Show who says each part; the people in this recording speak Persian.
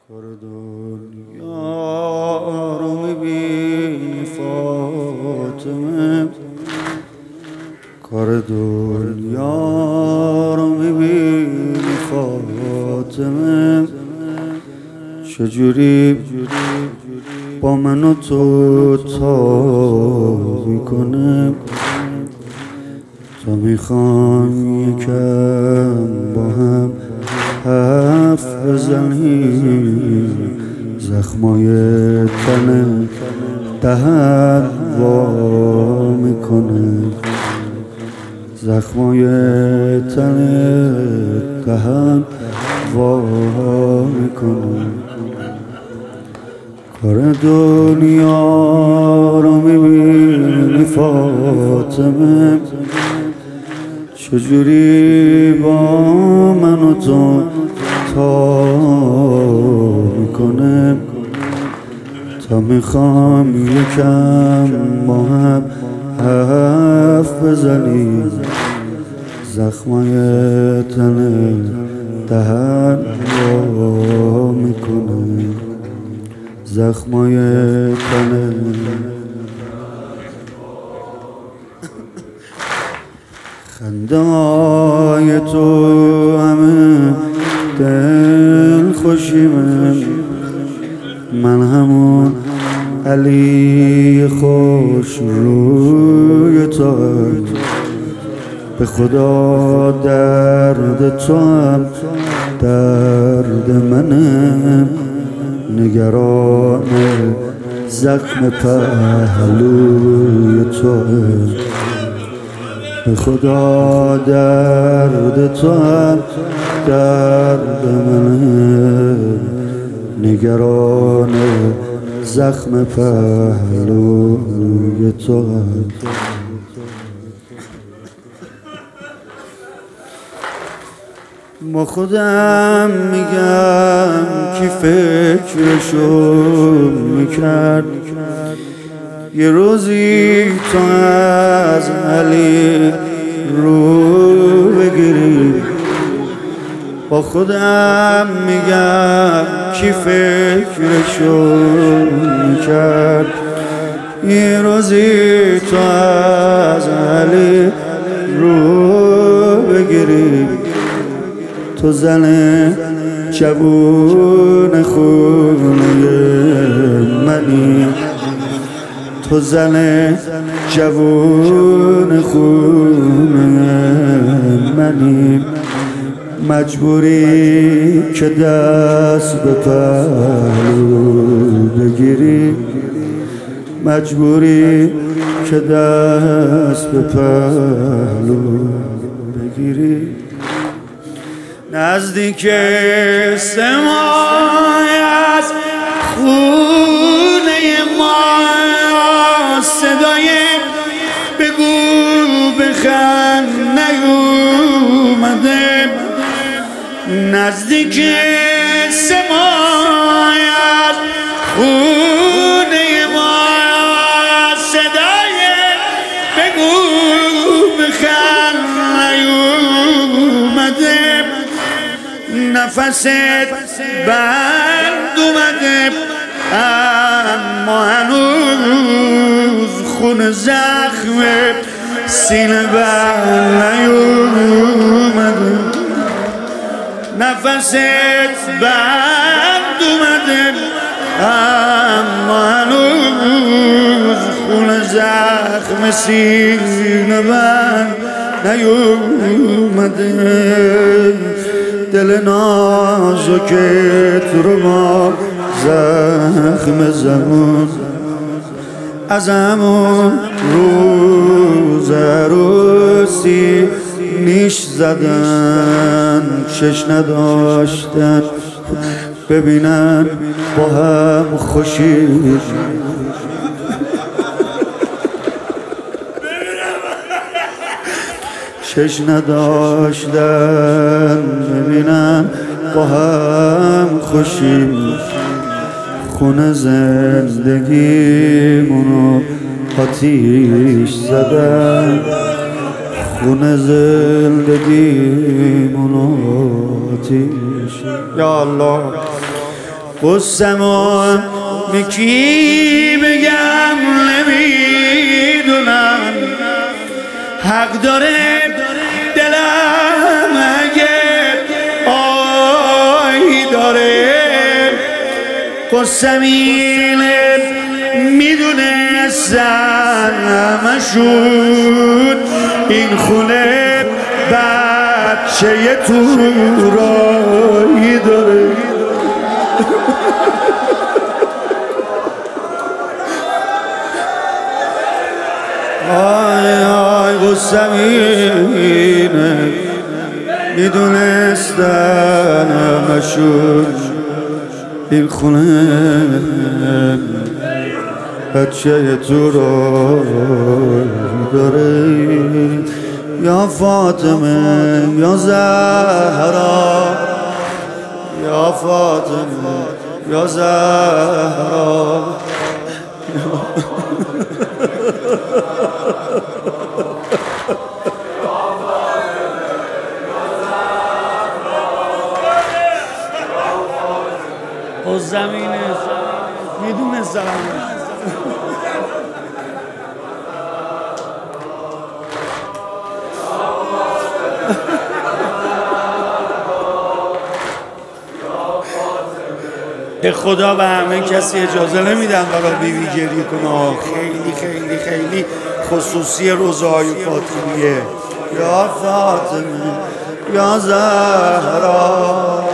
Speaker 1: کار دنیا رو میبینی فاطمه، کار دنیا رو میبینی فاطمه، چجوری با من و تو تا میکنه. تا میخوام یکم با هم حرف بزنیم، زخمای تن دهن وا میکنه، زخمای تن دهن وا میکنه. کار دنیا رو میبینی فاطمه، چجوری با من و تو تا میکنه. تا میخوام یکم با هم حرف بزنیم، زخمای تن دهن وا میکنه، زخمای تن. خنده‌های تو همه دل خوشیمه، من همون علی خوش روی تو هم. به خدا درد تو هم درد منم، نگران زخم پهلوی تو هم. به خدا درد تو هم درد منم، نگران زخم پهلوی تو هم. با خودم میگم کی فکرشو میکرد یه روزی تو از علی رو بگیری. با خودم میگم کی فکرشو میکرد یه روزی تو از علی رو بگیری. تو زن جوون خونه منی، تو زن جوون خونه منی، مجبوری که دست به پهلو بگیری، مجبوری که دست به پهلو بگیری. نزدیک سمای از خونه ما صدای بگو بخند نیومده. نزدیک سمای از خونه ما صدای بگو بخند نیومده. نفست بند اومده اما هنوز خون زخم سینه بند نیومده. نفست بند اومده اما هنوز خون زخم سینه بند نیومده. دل نازکت رو با زخم زمان از همون روز عروسی نیش زدن، چش نداشتن ببینن با هم خوشی. چش نداشتن ببینن با هم خوشی. خونه زندگیمونو آتیش زدن، خونه زندگیمونو آتیش. یا الله قصه‌مو به کی بگم نمیدونم، حق داره دلم اگه آی داره. قصه‌م اینه میدونستم همشون این خونه بچه تورایی داره. آی آی قصه‌م اینه میدونستم همشون این خونه بچه تورایی داره. یا فاطمه یا زهرا، یا فاطمه یا زهرا. او زمینه میدونه زمینه. به خدا به همه کسی اجازه نمیدن برای بیبی گریه کنه. خیلی خیلی خیلی خصوصی روزهای فاطمیه. یا فاطمه یا زهرا.